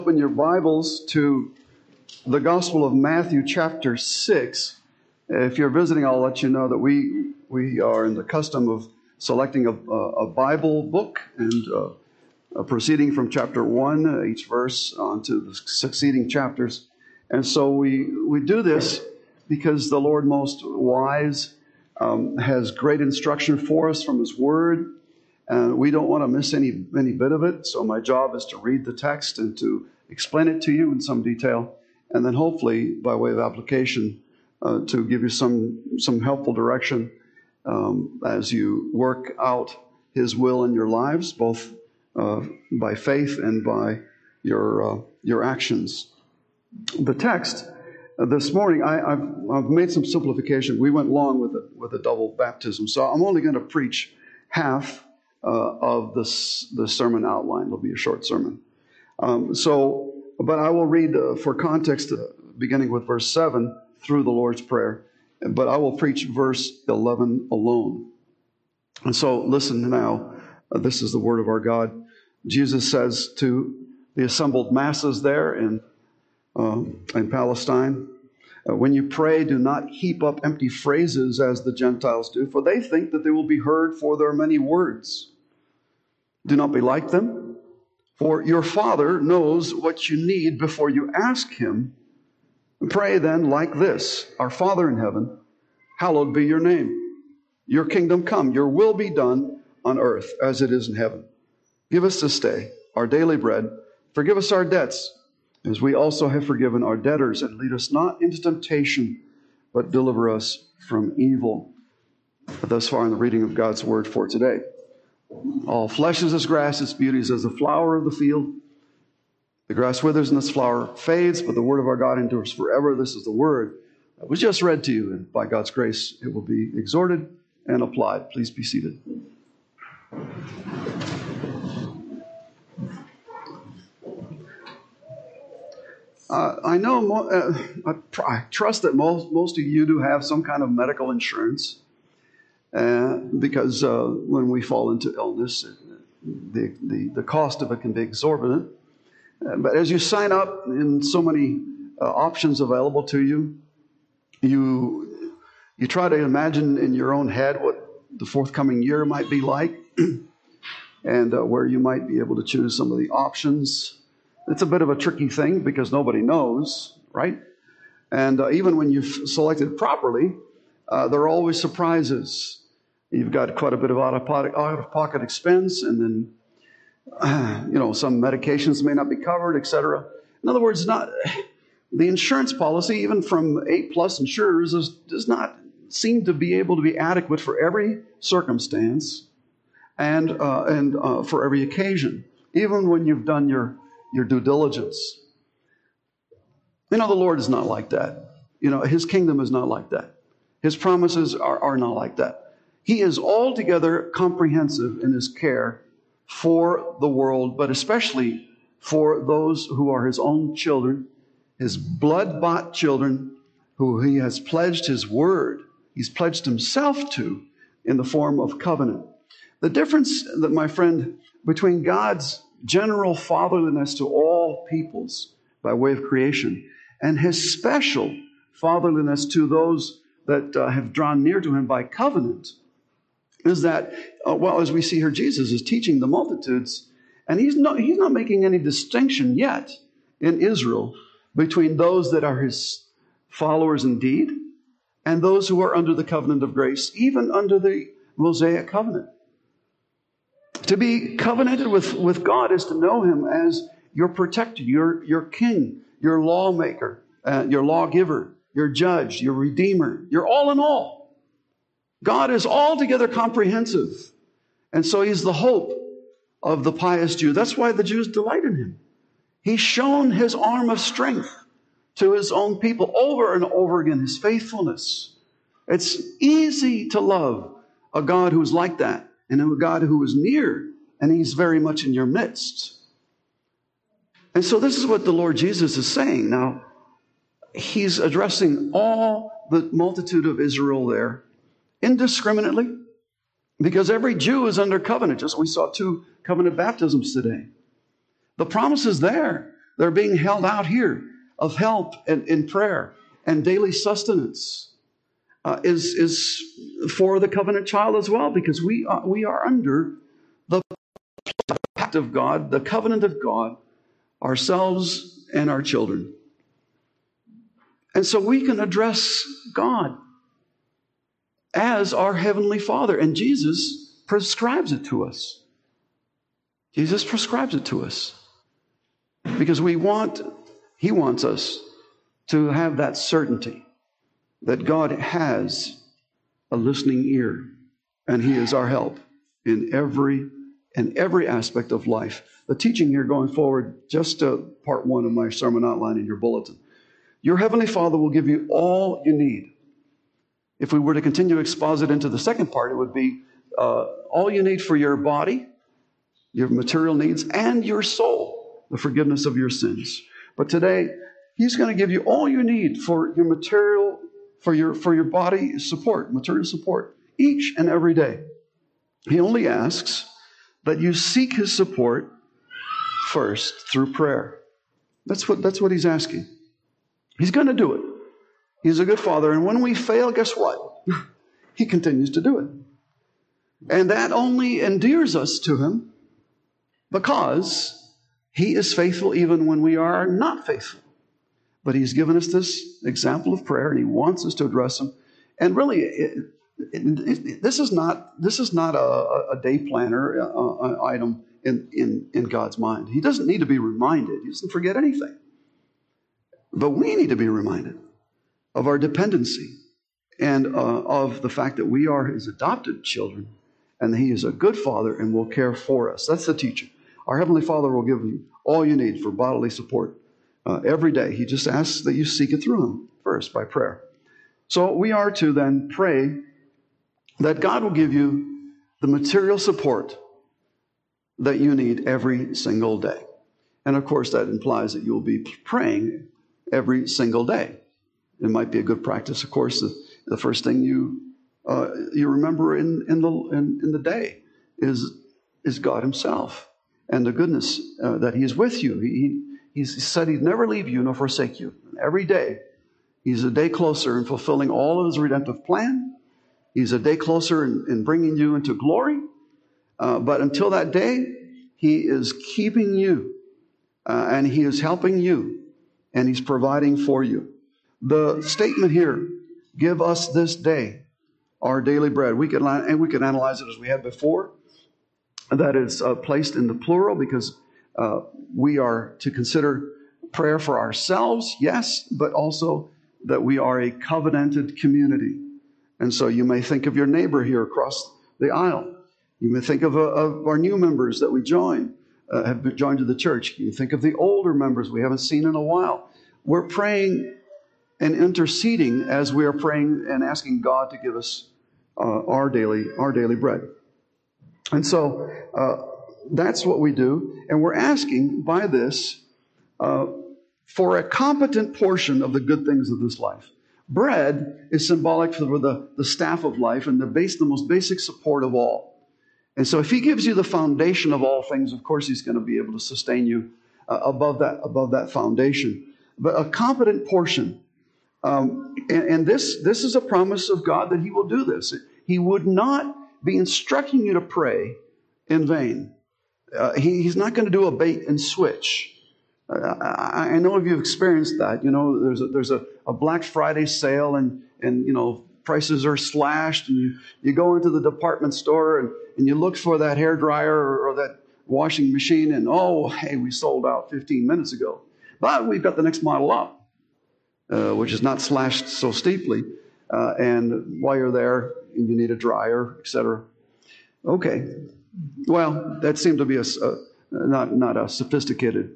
Open your Bibles to the Gospel of Matthew chapter 6. If you're visiting, I'll let you know that we are in the custom of selecting a Bible book and proceeding from chapter 1, each verse, onto the succeeding chapters. And so we do this because the Lord most wise has great instruction for us from His Word. And we don't want to miss any bit of it. So my job is to read the text and to explain it to you in some detail. And then hopefully, by way of application, to give you some helpful direction as you work out His will in your lives, both by faith and by your actions. The text this morning, I've made some simplification. We went long with a double baptism. So I'm only going to preach half of the sermon outline. It'll be a short sermon. But I will read for context, beginning with verse 7 through the Lord's Prayer. But I will preach verse 11 alone. And so listen now. This is the word of our God. Jesus says to the assembled masses there in Palestine, when you pray, do not heap up empty phrases as the Gentiles do, for they think that they will be heard for their many words. Do not be like them, for your Father knows what you need before you ask Him. Pray then like this: Our Father in heaven, hallowed be your name. Your kingdom come, your will be done on earth as it is in heaven. Give us this day our daily bread. Forgive us our debts, as we also have forgiven our debtors. And lead us not into temptation, but deliver us from evil. Thus far in the reading of God's word for today. All flesh is as grass, its beauty is as the flower of the field. The grass withers and its flower fades, but the word of our God endures forever. This is the word that was just read to you, and by God's grace it will be exhorted and applied. Please be seated. I know, I trust that most of you do have some kind of medical insurance. Because when we fall into illness, the cost of it can be exorbitant. But as you sign up in so many options available to you, you try to imagine in your own head what the forthcoming year might be like, and where you might be able to choose some of the options. It's a bit of a tricky thing because nobody knows, right? And even when you've selected properly, there are always surprises. You've got quite a bit of out-of-pocket expense, and then, some medications may not be covered, etc. In other words, the insurance policy, even from 8+ insurers, does not seem to be able to be adequate for every circumstance and for every occasion, even when you've done your due diligence. The Lord is not like that. His kingdom is not like that. His promises are not like that. He is altogether comprehensive in His care for the world, but especially for those who are His own children, His blood-bought children, who He has pledged His word, He's pledged Himself to in the form of covenant. The difference, that my friend, between God's general fatherliness to all peoples by way of creation and His special fatherliness to those that have drawn near to Him by covenant, is that, as we see here, Jesus is teaching the multitudes, and he's not making any distinction yet in Israel between those that are His followers indeed and those who are under the covenant of grace, even under the Mosaic covenant. To be covenanted with God is to know Him as your protector, your king, your lawmaker, your lawgiver, your judge, your redeemer, your all in all. God is altogether comprehensive. And so He's the hope of the pious Jew. That's why the Jews delight in Him. He's shown His arm of strength to His own people over and over again, His faithfulness. It's easy to love a God who's like that, and a God who is near, and He's very much in your midst. And so this is what the Lord Jesus is saying. Now, He's addressing all the multitude of Israel there indiscriminately, because every Jew is under covenant. Just we saw 2 covenant baptisms today. The promise is there. They're being held out here of help and in prayer and daily sustenance is for the covenant child as well, because we are under the pact of God, the covenant of God, ourselves and our children. And so we can address God as our Heavenly Father. And Jesus prescribes it to us. Jesus prescribes it to us. Because He wants us to have that certainty that God has a listening ear, and He is our help in every aspect of life. The teaching here going forward, just part one of my sermon outline in your bulletin. Your Heavenly Father will give you all you need. If we were to continue to exposit into the second part, it would be all you need for your body, your material needs, and your soul, the forgiveness of your sins. But today, He's going to give you all you need for your material, for your body support, material support, each and every day. He only asks that you seek His support first through prayer. That's what He's asking. He's going to do it. He's a good Father, and when we fail, guess what? He continues to do it. And that only endears us to Him because He is faithful even when we are not faithful. But He's given us this example of prayer, and He wants us to address Him. And really, this is not a day planner item in God's mind. He doesn't need to be reminded. He doesn't forget anything. But we need to be reminded of our dependency and of the fact that we are His adopted children, and that He is a good Father and will care for us. That's the teaching. Our Heavenly Father will give you all you need for bodily support every day. He just asks that you seek it through Him first by prayer. So we are to then pray that God will give you the material support that you need every single day. And of course, that implies that you'll be praying every single day. It might be a good practice, of course. The first thing you remember in the day is God Himself and the goodness that He is with you. He said He'd never leave you nor forsake you. Every day, He's a day closer in fulfilling all of His redemptive plan. He's a day closer in bringing you into glory. But until that day, He is keeping you, and He is helping you, and He's providing for you. The statement here, give us this day our daily bread. We can analyze it as we had before. That is placed in the plural because we are to consider prayer for ourselves, yes, but also that we are a covenanted community. And so you may think of your neighbor here across the aisle. You may think of our new members that we have joined to the church. You think of the older members we haven't seen in a while. We're praying and interceding as we are praying and asking God to give us our daily bread. And so that's what we do. And we're asking by this for a competent portion of the good things of this life. Bread is symbolic for the staff of life and the most basic support of all. And so if He gives you the foundation of all things, of course He's going to be able to sustain you above that foundation. But a competent portion. And this is a promise of God that He will do this. He would not be instructing you to pray in vain. He's not going to do a bait and switch. I know if you've experienced that. You know, there's a Black Friday sale and you know, prices are slashed, and you go into the department store and you look for that hairdryer or that washing machine, and oh, hey, we sold out 15 minutes ago. But we've got the next model up, which is not slashed so steeply. And while you're there, you need a dryer, etc. Okay. Well, that seemed to be not a sophisticated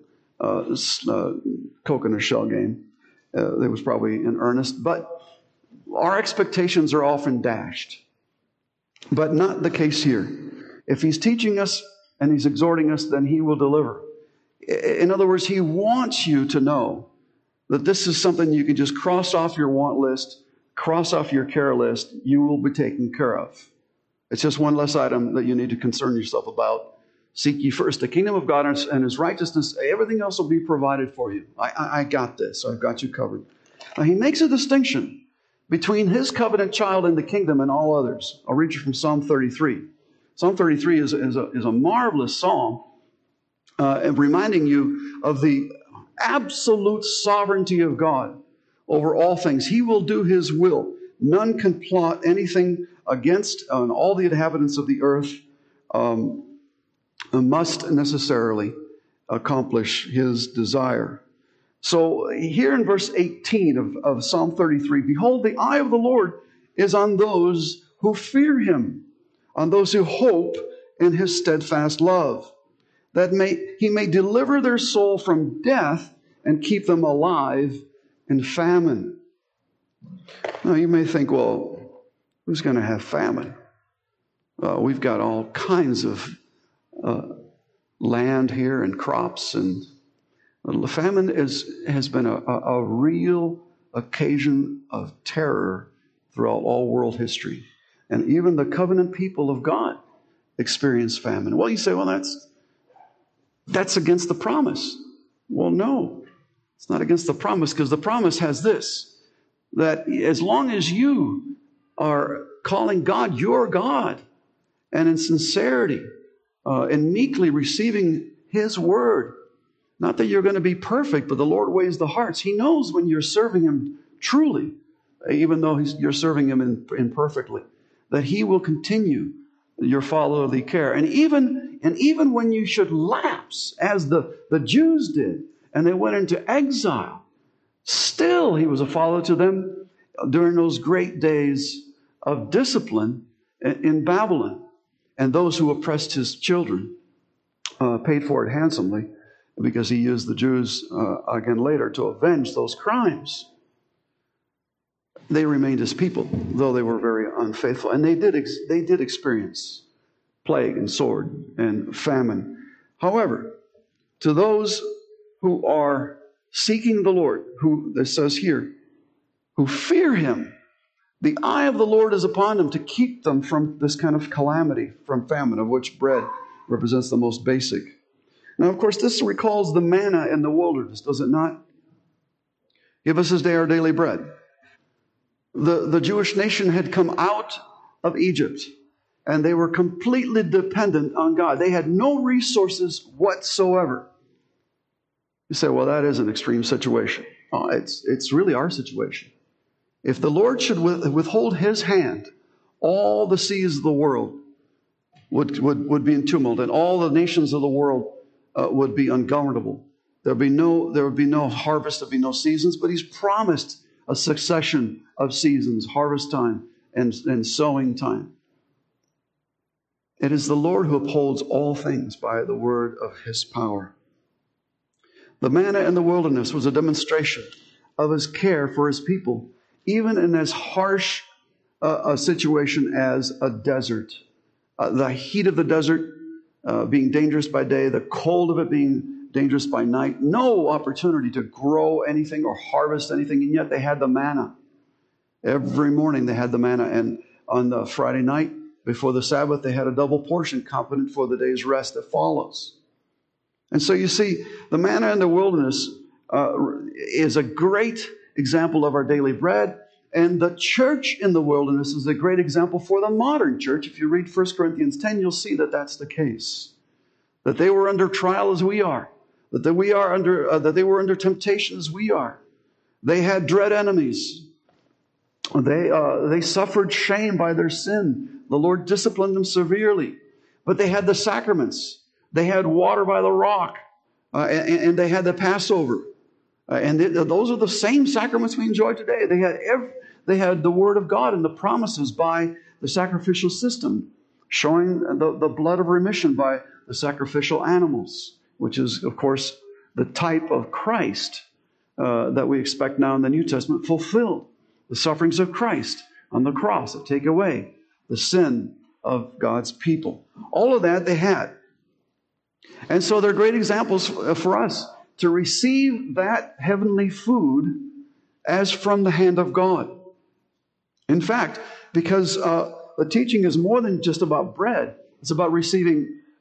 coconut shell game. It was probably in earnest. But our expectations are often dashed. But not the case here. If He's teaching us and He's exhorting us, then He will deliver. In other words, He wants you to know that this is something you can just cross off your want list, cross off your care list. You will be taken care of. It's just one less item that you need to concern yourself about Seek ye first the kingdom of God and his righteousness. Everything else will be provided for you. I got this. I've got you covered. Now, he makes a distinction between his covenant child in the kingdom and all others. I'll read you from Psalm 33. Psalm 33 is a marvelous psalm, reminding you of the absolute sovereignty of God over all things. He will do his will. None can plot anything against all the inhabitants of the earth must necessarily accomplish his desire. So here in verse 18 of Psalm 33, behold, the eye of the Lord is on those who fear him, on those who hope in his steadfast love, that he may deliver their soul from death and keep them alive in famine. Now you may think, well, who's going to have famine? We've got all kinds of land here and crops, and famine has been a real occasion of terror throughout all world history. And even the covenant people of God experience famine. Well, you say, well, that's against the promise. Well, no, it's not against the promise, because the promise has this, that as long as you are calling God your God, and in sincerity, and meekly receiving his word, not that you're going to be perfect, but the Lord weighs the hearts. He knows when you're serving him truly, even though you're serving him imperfectly, that he will continue your fatherly care. And even when you should lapse, as the Jews did, and they went into exile, still he was a father to them during those great days of discipline in Babylon. And those who oppressed his children paid for it handsomely, because he used the Jews again later to avenge those crimes. They remained his people, though they were very unfaithful. And they did experience plague and sword and famine. However, to those who are seeking the Lord, who, it says here, who fear him, the eye of the Lord is upon them to keep them from this kind of calamity, from famine, of which bread represents the most basic. Now, of course, this recalls the manna in the wilderness, does it not? Give us this day our daily bread. The Jewish nation had come out of Egypt, and they were completely dependent on God. They had no resources whatsoever. You say, well, that is an extreme situation. Oh, it's really our situation. If the Lord should withhold his hand, all the seas of the world would be in tumult, and all the nations of the world would be ungovernable. There would be no harvest, there would be no seasons, but he's promised a succession of seasons, harvest time and sowing time. It is the Lord who upholds all things by the word of his power. The manna in the wilderness was a demonstration of his care for his people, even in as harsh a situation as a desert. The heat of the desert being dangerous by day, the cold of it being dangerous by night, no opportunity to grow anything or harvest anything, and yet they had the manna. Every morning they had the manna, and on the Friday night before the Sabbath, they had a double portion competent for the day's rest that follows. And so you see, the manna in the wilderness is a great example of our daily bread, and the church in the wilderness is a great example for the modern church. If you read 1 Corinthians 10, you'll see that that's the case. That they were under trial as we are. That they were under temptation as we are. They had dread enemies. They suffered shame by their sin. The Lord disciplined them severely. But they had the sacraments. They had water by the rock. And they had the Passover. And those are the same sacraments we enjoy today. They had the Word of God and the promises by the sacrificial system, showing the blood of remission by the sacrificial animals, which is, of course, the type of Christ that we expect now in the New Testament fulfilled. The sufferings of Christ on the cross that take away the sin of God's people. All of that they had. And so they're great examples for us to receive that heavenly food as from the hand of God. In fact, because the teaching is more than just about bread, it's about receiving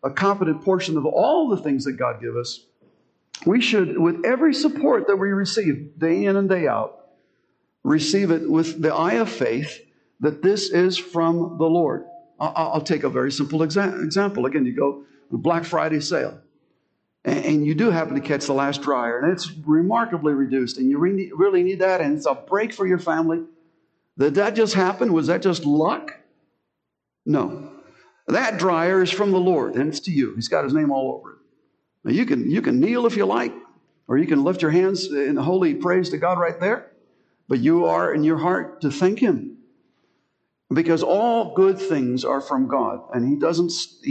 a competent portion of all the things that God gives us, we should, with every support that we receive day in and day out, receive it with the eye of faith that this is from the Lord. I'll take a very simple example. Again, you go to Black Friday sale, and you do happen to catch the last dryer, and it's remarkably reduced, and you really need that, and it's a break for your family. Did that just happen? Was that just luck? No. That dryer is from the Lord, and it's to you. He's got His name all over it. Now, you can kneel if you like, or you can lift your hands in holy praise to God right there, but you are in your heart to thank Him. Because all good things are from God, and He doesn't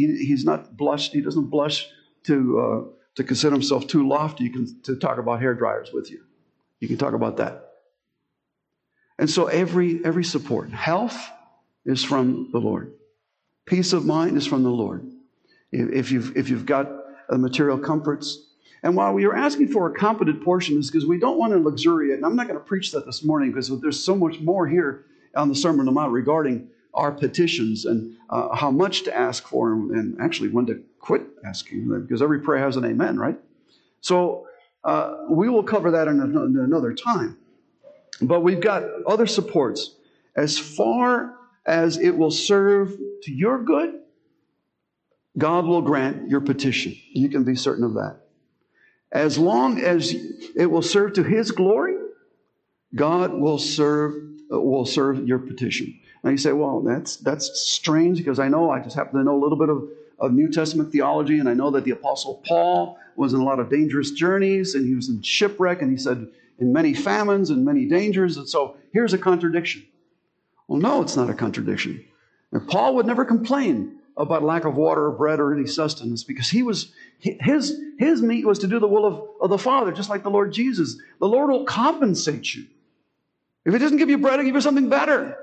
blush to consider Himself too lofty to talk about hair dryers with you. You can talk about that. And so every support, health is from the Lord. Peace of mind is from the Lord. If you've got material comforts. And while we are asking for a competent portion, is because we don't want to luxuriate. And I'm not going to preach that this morning because there's so much more here on the Sermon on the Mount regarding our petitions and how much to ask for and actually when to quit asking, because every prayer has an amen, right? So we will cover that in another time. But we've got other supports. As far as it will serve to your good, God will grant your petition. You can be certain of that. As long as it will serve to His glory, God will serve your petition. Now you say, well, that's strange because I just happen to know a little bit of New Testament theology, and I know that the Apostle Paul was in a lot of dangerous journeys, and he was in shipwreck, and he said, in many famines and many dangers, and so here's a contradiction. Well, no, it's not a contradiction. And Paul would never complain about lack of water or bread or any sustenance because his meat was to do the will of the Father, just like the Lord Jesus. The Lord will compensate you. If He doesn't give you bread, He'll give you something better.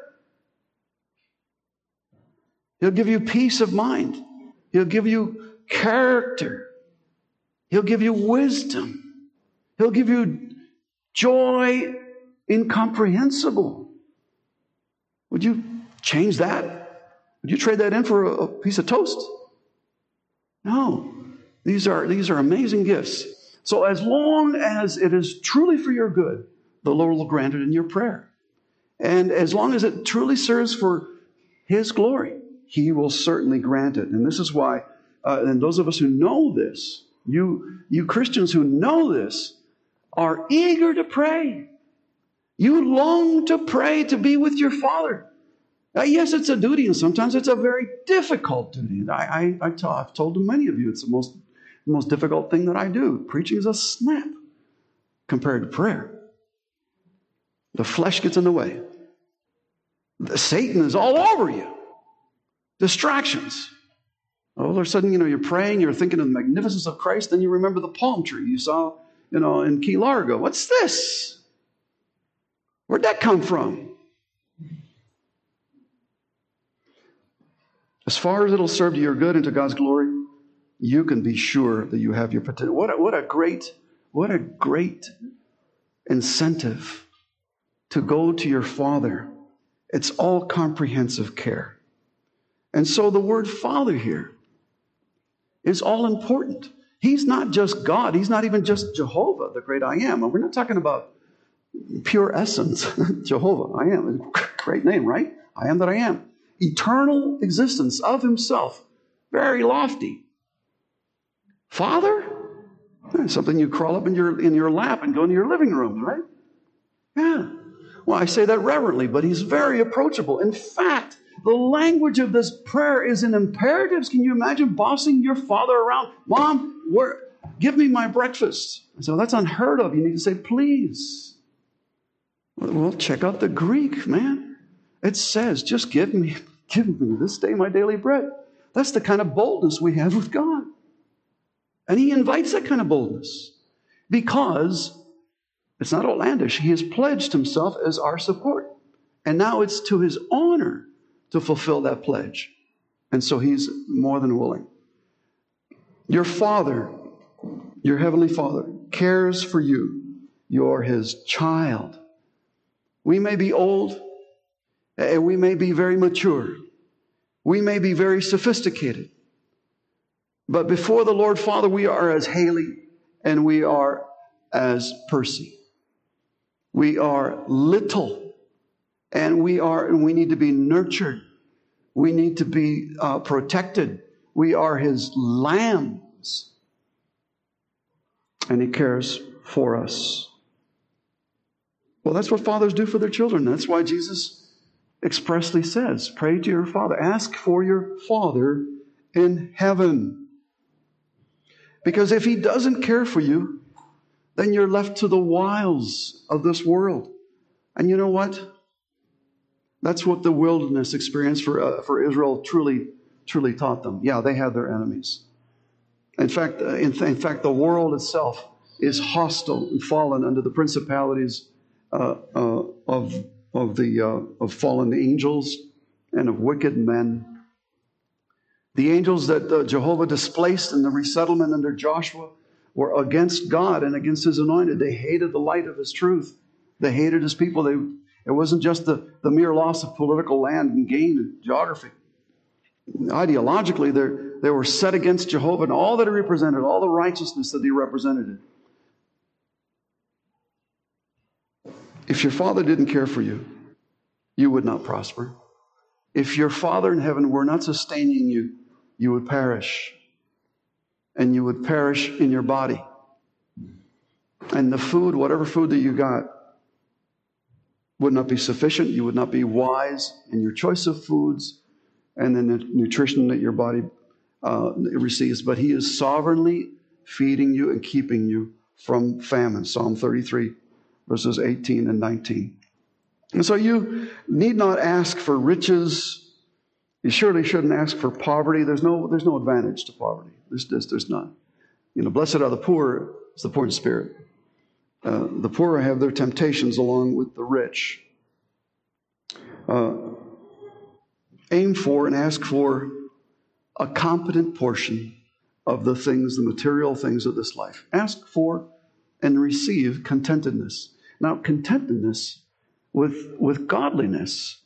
He'll give you peace of mind. He'll give you character. He'll give you wisdom. He'll give you joy incomprehensible. Would you change that? Would you trade that in for a piece of toast? No. These are amazing gifts. So as long as it is truly for your good, the Lord will grant it in your prayer. And as long as it truly serves for His glory, He will certainly grant it. And this is why, and those of us who know this, you Christians who know this, are eager to pray. You long to pray to be with your Father. Yes, it's a duty, and sometimes it's a very difficult duty. I've told many of you it's the most difficult thing that I do. Preaching is a snap compared to prayer. The flesh gets in the way. Satan is all over you. Distractions. All of a sudden, you're praying, you're thinking of the magnificence of Christ, then you remember the palm tree you saw, in Key Largo. What's this? Where'd that come from? As far as it'll serve to your good and to God's glory, you can be sure that you have your petition. What a great incentive to go to your Father. It's all comprehensive care. And so the word Father here is all important. He's not just God. He's not even just Jehovah, the great I am. And we're not talking about pure essence. Jehovah, I am. Great name, right? I am that I am. Eternal existence of Himself. Very lofty. Father? Something you crawl up in your lap and go into your living room, right? Yeah. Well, I say that reverently, but He's very approachable. In fact, the language of this prayer is in imperatives. Can you imagine bossing your father around? Mom, give me my breakfast. So that's unheard of. You need to say, please. Well, check out the Greek, man. It says, just give me this day my daily bread. That's the kind of boldness we have with God. And He invites that kind of boldness because it's not outlandish. He has pledged Himself as our support. And now it's to His honor to fulfill that pledge. And so He's more than willing. Your Father, your Heavenly Father, cares for you. You're His child. We may be old, and we may be very mature. We may be very sophisticated. But before the Lord Father, we are as Haley and we are as Percy. We are little, and we need to be nurtured. We need to be protected. We are His lambs, and He cares for us. Well, that's what fathers do for their children. That's why Jesus expressly says, pray to your Father. Ask for your Father in heaven. Because if He doesn't care for you, then you're left to the wiles of this world. And you know what? That's what the wilderness experience for Israel truly taught them. Yeah, they had their enemies. In fact, the world itself is hostile and fallen under the principalities of fallen angels and of wicked men. The angels that Jehovah displaced in the resettlement under Joshua were against God and against His anointed. They hated the light of His truth. They hated His people. It wasn't just the mere loss of political land and gain and geography. Ideologically, they were set against Jehovah and all that He represented, all the righteousness that He represented. If your Father didn't care for you, you would not prosper. If your Father in heaven were not sustaining you, you would perish. And you would perish in your body. And the food, whatever food that you got, would not be sufficient. You would not be wise in your choice of foods and in the nutrition that your body receives. But He is sovereignly feeding you and keeping you from famine. Psalm 33, verses 18 and 19. And so you need not ask for riches. You surely shouldn't ask for poverty. There's no advantage to poverty. There's none. Blessed are the poor. It's the poor in spirit. The poor have their temptations along with the rich. Aim for and ask for a competent portion of the things, the material things of this life. Ask for and receive contentedness. Now, contentedness with godliness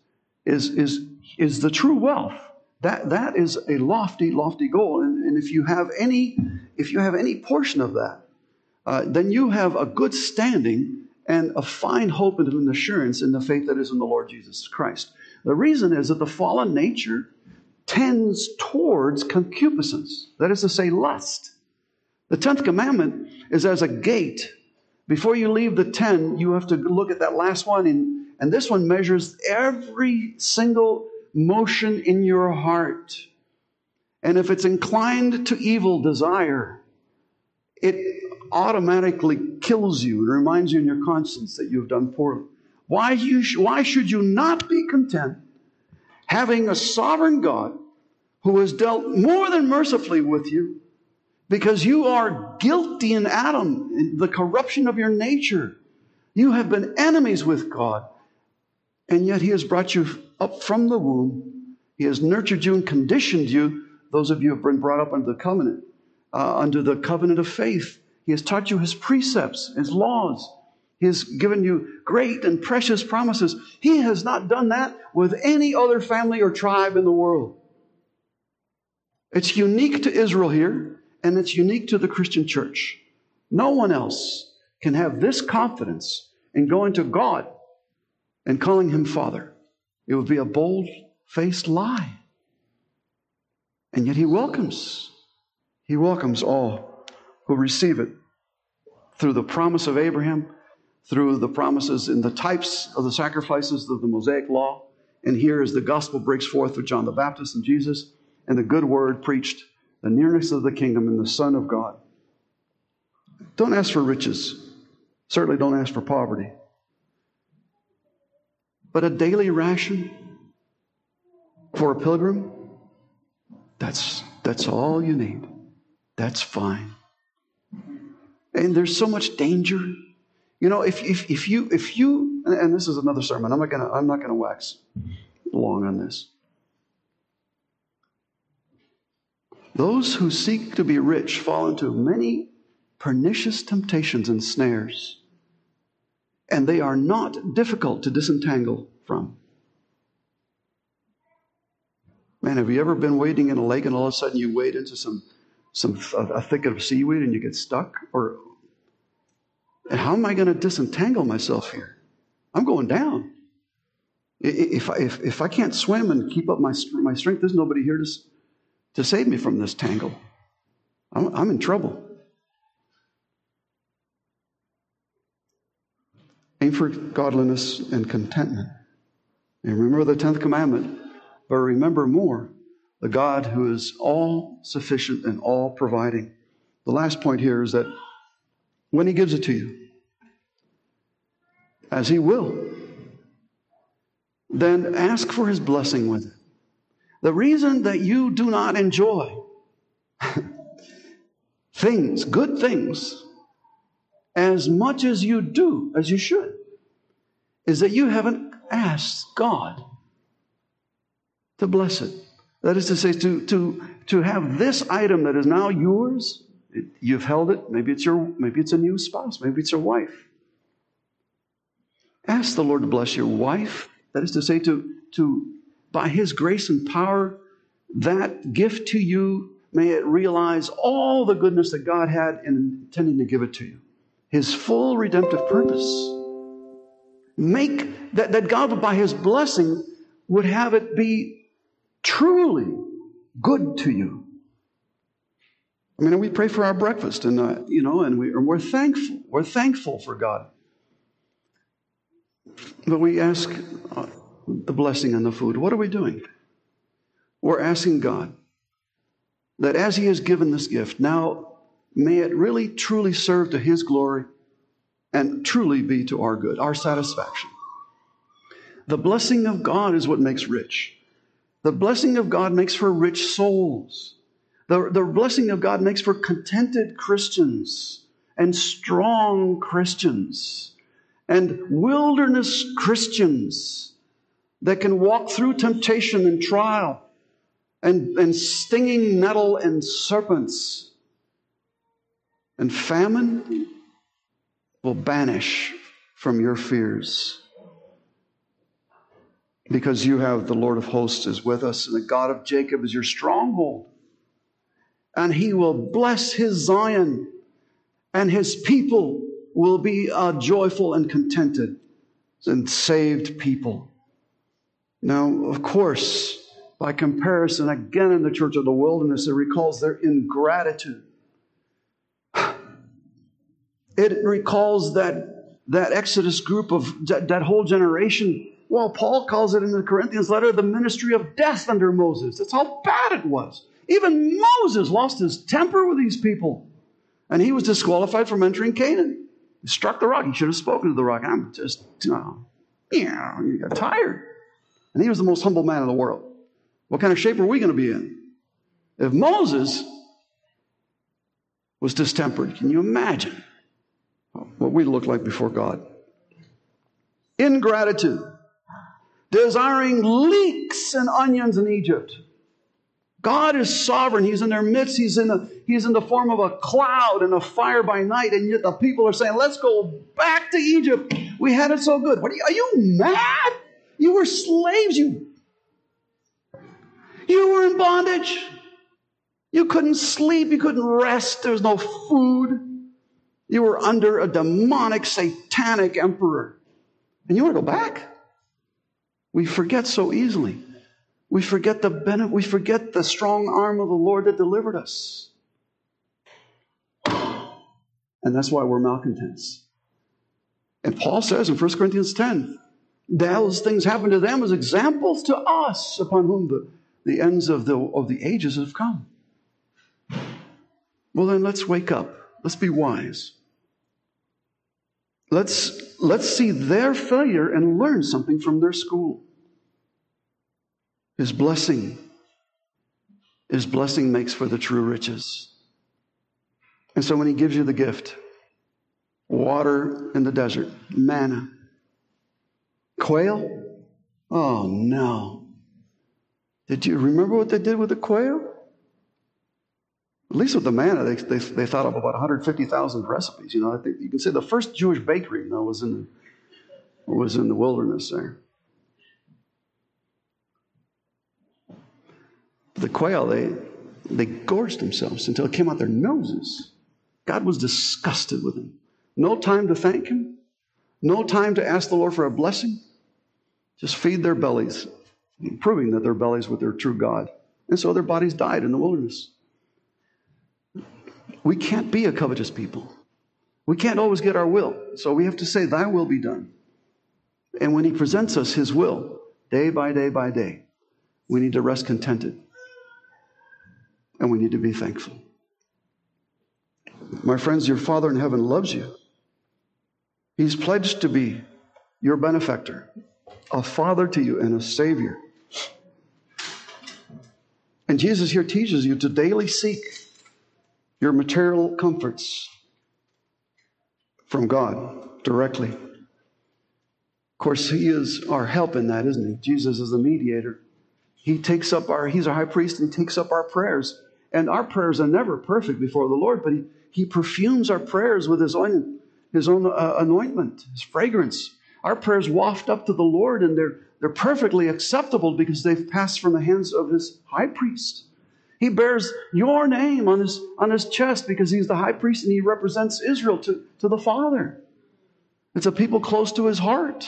is the true wealth. That is a lofty goal. And if you have any portion of that, then you have a good standing and a fine hope and an assurance in the faith that is in the Lord Jesus Christ. The reason is that the fallen nature tends towards concupiscence, that is to say, lust. The 10th commandment is as a gate. Before you leave the 10, you have to look at that last one, and this one measures every single motion in your heart. And if it's inclined to evil desire, it automatically kills you and reminds you in your conscience that you've done poorly. Why should you not be content having a sovereign God who has dealt more than mercifully with you, because you are guilty in Adam, in the corruption of your nature. You have been enemies with God, and yet He has brought you up from the womb. He has nurtured you and conditioned you. Those of you who have been brought up under the covenant of faith. He has taught you His precepts, His laws. He has given you great and precious promises. He has not done that with any other family or tribe in the world. It's unique to Israel here, and it's unique to the Christian church. No one else can have this confidence in going to God and calling Him Father. It would be a bold-faced lie. And yet He welcomes all who receive it through the promise of Abraham, through the promises in the types of the sacrifices of the Mosaic law. And here as the gospel breaks forth with John the Baptist and Jesus, and the good word preached, the nearness of the kingdom and the Son of God. Don't ask for riches. Certainly don't ask for poverty. But a daily ration for a pilgrim, that's all you need. That's fine. And there's so much danger. If you, and this is another sermon. I'm not gonna wax long on this. Those who seek to be rich fall into many pernicious temptations and snares, and they are not difficult to disentangle from. Man, have you ever been wading in a lake and all of a sudden you wade into some a thicket of seaweed and you get stuck? Or how am I going to disentangle myself here? I'm going down. If I can't swim and keep up my strength, there's nobody here to save me from this tangle. I'm in trouble. Aim for godliness and contentment. And remember the 10th commandment, but remember more, the God who is all sufficient and all providing. The last point here is that when He gives it to you, as He will, then ask for His blessing with it. The reason that you do not enjoy things, good things, as much as you do, as you should, is that you haven't asked God to bless it. That is to say, to have this item that is now yours, you've held it, maybe it's a new spouse, maybe it's your wife. Ask the Lord to bless your wife. That is to say, to by His grace and power, that gift to you, may it realize all the goodness that God had in intending to give it to you. His full redemptive purpose. Make that God, by His blessing, would have it be truly good to you. I mean, we pray for our breakfast, and we're thankful. We're thankful for God. But we ask the blessing on the food. What are we doing? We're asking God that as He has given this gift, now may it really truly serve to His glory and truly be to our good, our satisfaction. The blessing of God is what makes rich. The blessing of God makes for rich souls. The blessing of God makes for contented Christians and strong Christians and wilderness Christians that can walk through temptation and trial and stinging nettle and serpents. And famine will banish from your fears, because you have the Lord of hosts is with us, and the God of Jacob is your stronghold. And He will bless His Zion, and His people will be a joyful and contented and saved people. Now, of course, by comparison, again in the church of the wilderness, it recalls their ingratitude. It recalls that Exodus group of that whole generation. Well, Paul calls it in the Corinthians letter the ministry of death under Moses. That's how bad it was. Even Moses lost his temper with these people, and he was disqualified from entering Canaan. He struck the rock. He should have spoken to the rock. I'm just, he got tired. And he was the most humble man in the world. What kind of shape are we going to be in? If Moses was distempered, can you imagine what we look like before God? Ingratitude. Desiring leeks and onions in Egypt. God is sovereign. He's in their midst. He's in the form of a cloud and a fire by night. And yet the people are saying, let's go back to Egypt. We had it so good. Are you mad? You were slaves. You were in bondage. You couldn't sleep. You couldn't rest. There was no food. You were under a demonic, satanic emperor. And you want to go back? We forget so easily. We forget the strong arm of the Lord that delivered us. And that's why we're malcontents. And Paul says in 1 Corinthians 10, those things happen to them as examples to us, upon whom the ends of the ages have come. Well, then let's wake up. Let's be wise. Let's see their failure and learn something from their school. His blessing makes for the true riches. And so when He gives you the gift, water in the desert, manna, quail, oh no. Did you remember what they did with the quail? At least with the manna, they thought of about 150,000 recipes. I think you can say the first Jewish bakery was in the wilderness there. The quail, They gorged themselves until it came out their noses. God was disgusted with them. No time to thank Him. No time to ask the Lord for a blessing. Just feed their bellies, proving that their bellies were their true God. And so their bodies died in the wilderness. We can't be a covetous people. We can't always get our will. So we have to say, Thy will be done. And when He presents us His will, day by day by day, we need to rest contented. And we need to be thankful. My friends, your Father in heaven loves you. He's pledged to be your benefactor, a Father to you and a Savior. And Jesus here teaches you to daily seek your material comforts from God directly. Of course, He is our help in that, isn't He? Jesus is the mediator. He's our high priest, and He takes up our prayers. And our prayers are never perfect before the Lord, but He perfumes our prayers with His own anointment, His fragrance. Our prayers waft up to the Lord, and they're perfectly acceptable because they've passed from the hands of His high priest. He bears your name on his chest because He's the high priest and He represents Israel to the Father. It's a people close to His heart.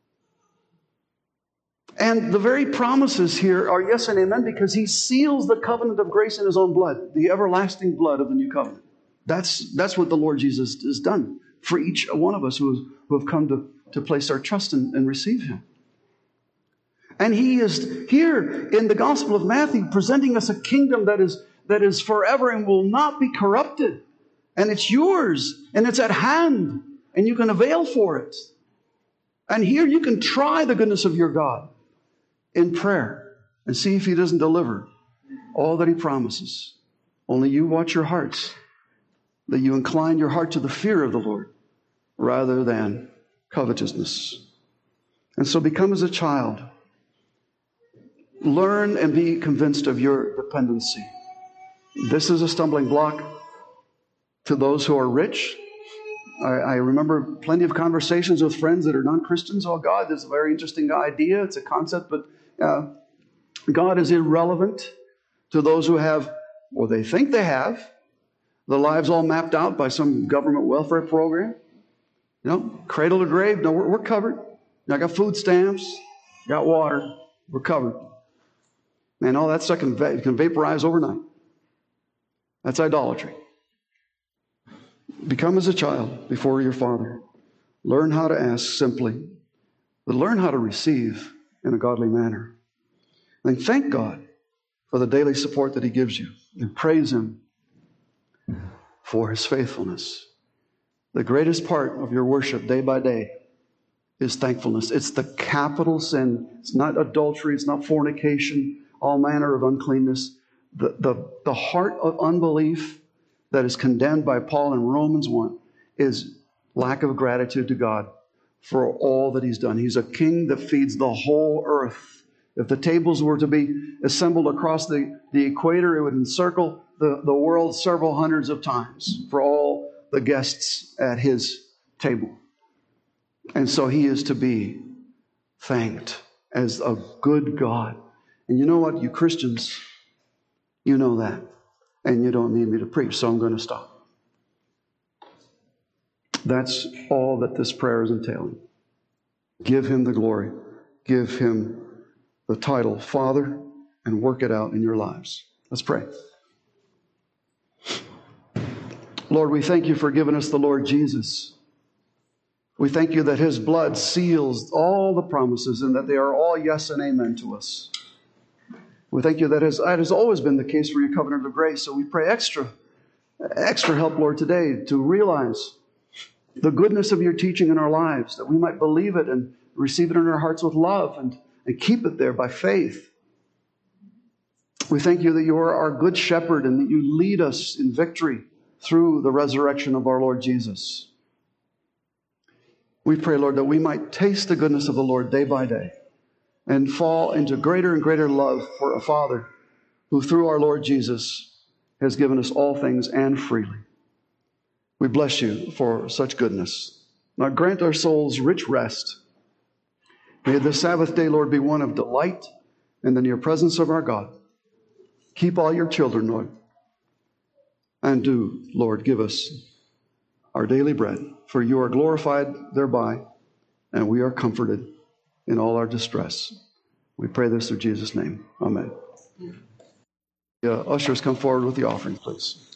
And the very promises here are yes and amen because He seals the covenant of grace in His own blood, the everlasting blood of the new covenant. That's what the Lord Jesus has done for each one of us who have come to place our trust and receive Him. And He is here in the Gospel of Matthew presenting us a kingdom that is forever and will not be corrupted. And it's yours, and it's at hand, and you can avail for it. And here you can try the goodness of your God in prayer and see if He doesn't deliver all that He promises. Only you watch your hearts, that you incline your heart to the fear of the Lord rather than covetousness. And so become as a child. Learn and be convinced of your dependency. This is a stumbling block to those who are rich. I remember plenty of conversations with friends that are non-Christians. Oh, God, this is a very interesting idea. It's a concept, but God is irrelevant to those who have, or they think they have, the lives all mapped out by some government welfare program. You know, cradle to grave. No, we're covered. I got food stamps, got water. We're covered. Man, all that stuff can vaporize overnight. That's idolatry. Become as a child before your Father. Learn how to ask simply, but learn how to receive in a godly manner. And thank God for the daily support that He gives you, and praise Him for His faithfulness. The greatest part of your worship day by day is thankfulness. It's the capital sin. It's not adultery. It's not fornication, all manner of uncleanness. The heart of unbelief that is condemned by Paul in Romans 1 is lack of gratitude to God for all that He's done. He's a king that feeds the whole earth. If the tables were to be assembled across the equator, it would encircle the world several hundreds of times for all the guests at His table. And so He is to be thanked as a good God. And you know what, you Christians, you know that. And you don't need me to preach, so I'm going to stop. That's all that this prayer is entailing. Give Him the glory. Give Him the title, Father, and work it out in your lives. Let's pray. Lord, we thank You for giving us the Lord Jesus. We thank You that His blood seals all the promises and that they are all yes and amen to us. We thank You that has always been the case for Your covenant of grace. So we pray extra help, Lord, today to realize the goodness of Your teaching in our lives, that we might believe it and receive it in our hearts with love and keep it there by faith. We thank You that You are our good shepherd and that You lead us in victory through the resurrection of our Lord Jesus. We pray, Lord, that we might taste the goodness of the Lord day by day and fall into greater and greater love for a Father who through our Lord Jesus has given us all things and freely. We bless You for such goodness. Now grant our souls rich rest. May the Sabbath day, Lord, be one of delight in the near presence of our God. Keep all your children, Lord. And do, Lord, give us our daily bread, for you are glorified thereby, and we are comforted in all our distress. We pray this through Jesus' name. Amen. Ushers, come forward with the offering, please.